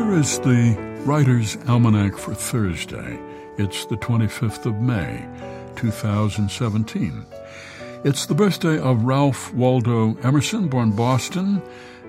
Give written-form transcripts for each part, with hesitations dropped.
Here is the Writer's Almanac for Thursday. It's the 25th of May, 2017. It's the birthday of Ralph Waldo Emerson, born Boston,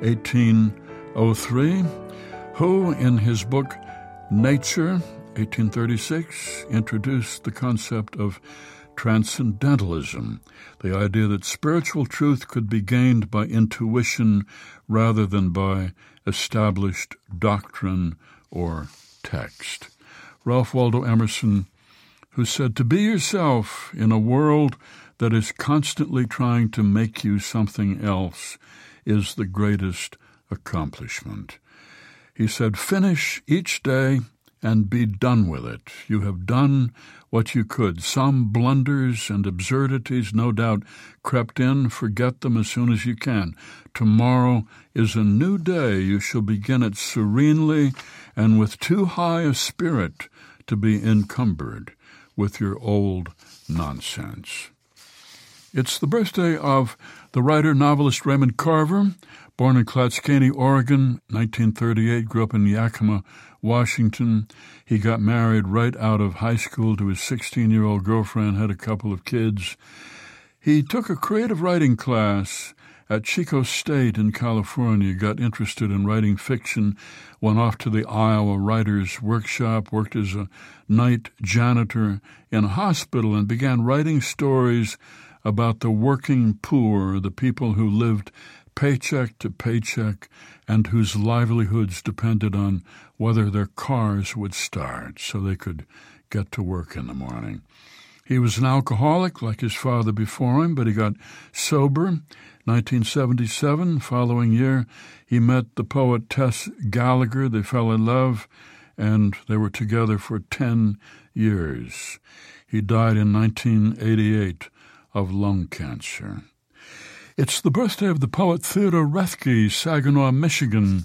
1803, who, in his book Nature, 1836, introduced the concept of transcendentalism, the idea that spiritual truth could be gained by intuition rather than by established doctrine or text. Ralph Waldo Emerson, who said, "To be yourself in a world that is constantly trying to make you something else is the greatest accomplishment." He said, "Finish each day and be done with it. You have done what you could. Some blunders and absurdities no doubt crept in. Forget them as soon as you can. Tomorrow is a new day. You shall begin it serenely and with too high a spirit to be encumbered with your old nonsense." It's the birthday of the writer-novelist Raymond Carver, born in Clatskanie, Oregon, 1938, grew up in Yakima, Washington. He got married right out of high school to his 16-year-old girlfriend, had a couple of kids. He took a creative writing class at Chico State in California, got interested in writing fiction, went off to the Iowa Writers' Workshop, worked as a night janitor in a hospital, and began writing stories about the working poor, the people who lived paycheck to paycheck and whose livelihoods depended on whether their cars would start so they could get to work in the morning. He was an alcoholic like his father before him, but he got sober. 1977, following year, he met the poet Tess Gallagher. They fell in love, and they were together for 10 years. He died in 1988 of lung cancer. It's the birthday of the poet Theodore Roethke, Saginaw, Michigan,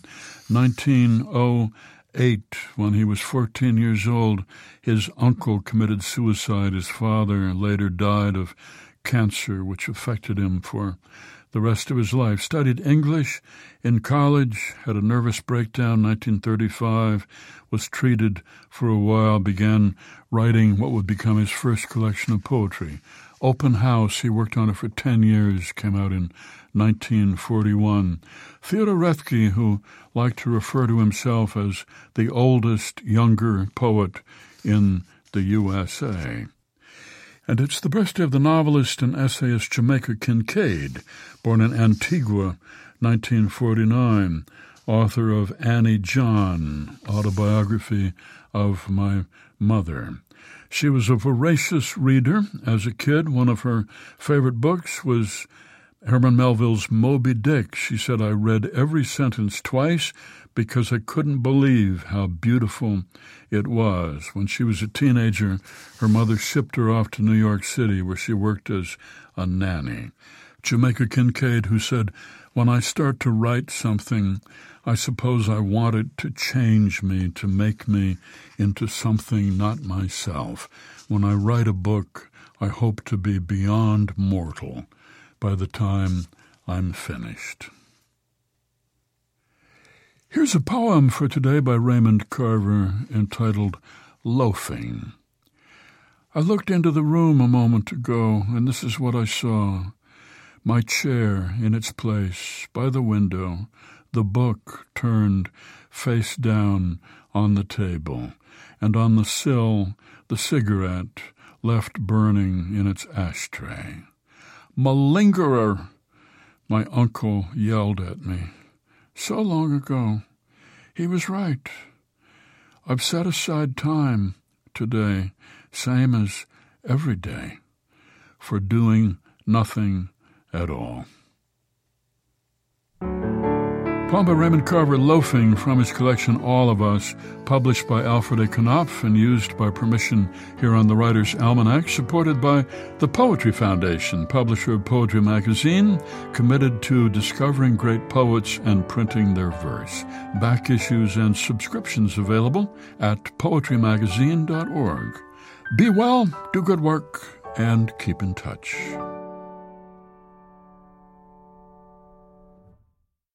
1908. When he was 14 years old, his uncle committed suicide. His father later died of cancer, which affected him for the rest of his life. Studied English in college, had a nervous breakdown, 1935, was treated for a while, began writing what would become his first collection of poetry. Open House, he worked on it for 10 years, came out in 1941. Theodore Roethke, who liked to refer to himself as the oldest younger poet in the USA. And it's the birthday of the novelist and essayist Jamaica Kincaid, born in Antigua, 1949, author of Annie John, autobiography of my mother. She was a voracious reader. As a kid, one of her favorite books was Herman Melville's Moby Dick. She said, "I read every sentence twice because I couldn't believe how beautiful it was." When she was a teenager, her mother shipped her off to New York City, where she worked as a nanny. Jamaica Kincaid, who said, "When I start to write something, I suppose I want it to change me, to make me into something not myself. When I write a book, I hope to be beyond mortal by the time I'm finished." Here's a poem for today by Raymond Carver entitled Loafing. I looked into the room a moment ago, and this is what I saw. My chair in its place by the window, the book turned face down on the table, and on the sill the cigarette left burning in its ashtray. "Malingerer!" my uncle yelled at me. So long ago. He was right. I've set aside time today, same as every day, for doing nothing at all. Poem by Raymond Carver, Loafing, from his collection All of Us, published by Alfred A. Knopf and used by permission here on the Writer's Almanac, supported by the Poetry Foundation, publisher of Poetry Magazine, committed to discovering great poets and printing their verse. Back issues and subscriptions available at poetrymagazine.org. Be well, do good work, and keep in touch.